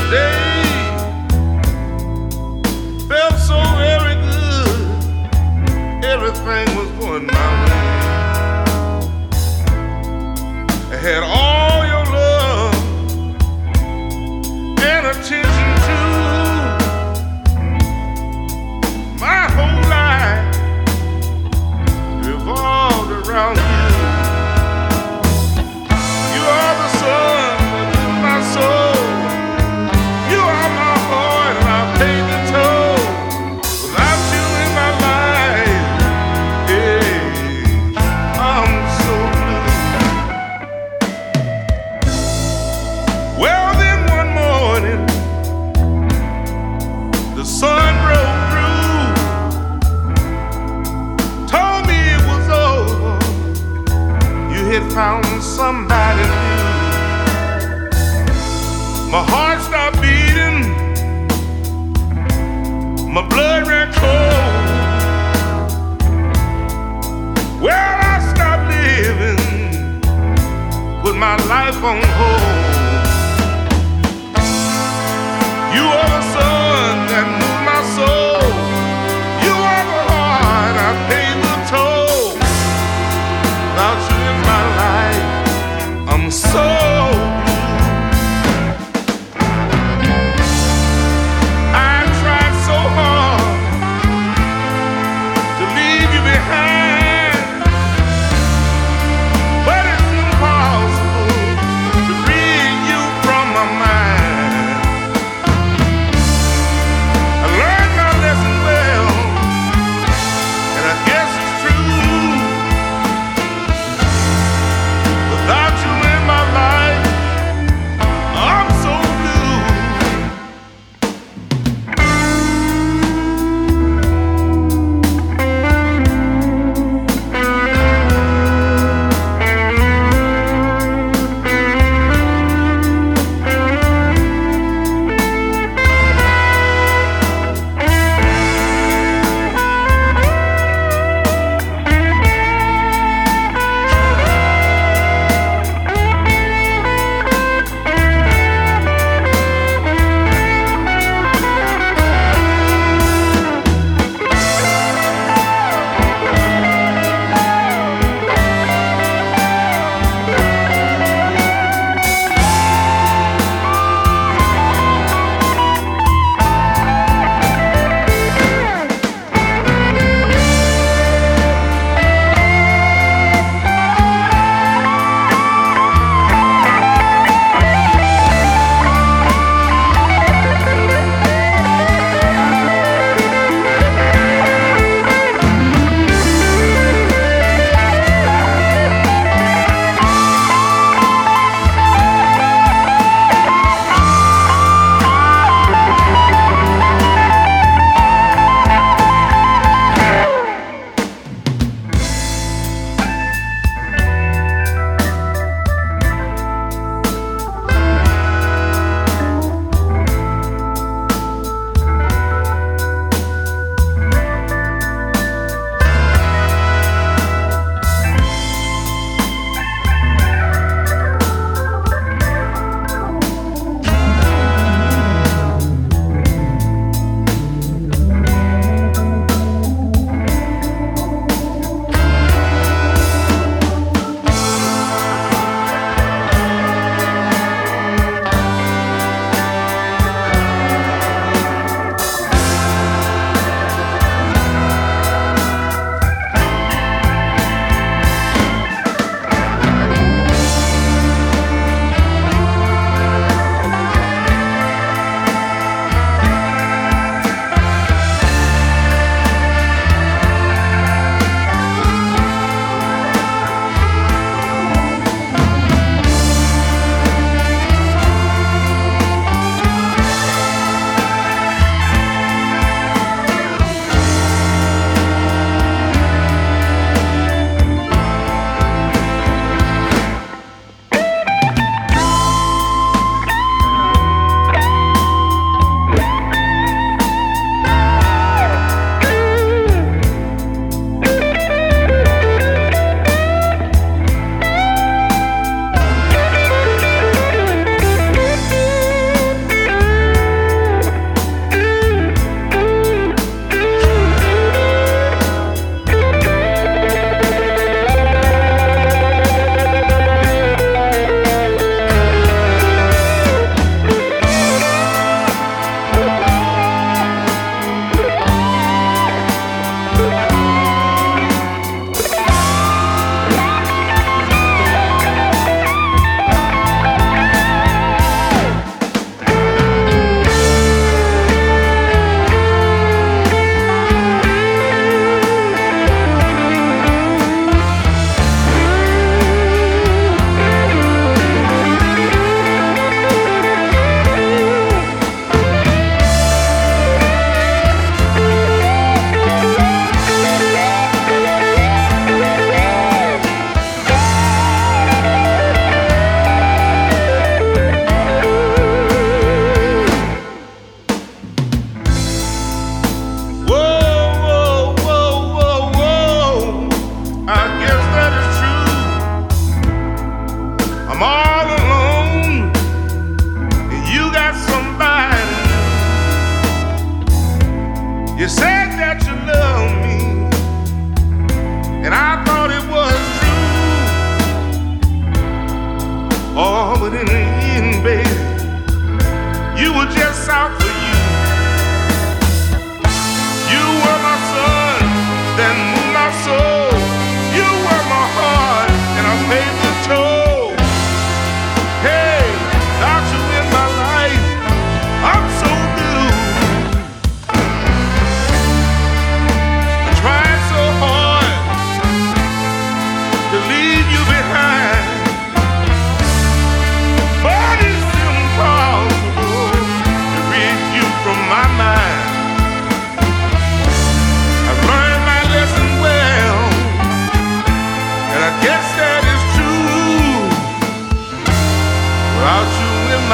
day felt so very good. Everything was going my way. I had all your love and attention too. My whole life revolved around you. You are the sun of my soul. You are my heart and I paid the toll. Without you in my life, hey, I'm so blue. Well then one morning, the sun broke through, told me it was over. You had found somebody new. My heart stopped beating, my blood ran cold. Well, I stopped living, put my life on hold. You are the sun that moved my soul. You are the heart I paid the toll. Without you in my life, I'm so blue.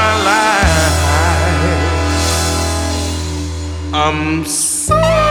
my life. I'm sorry.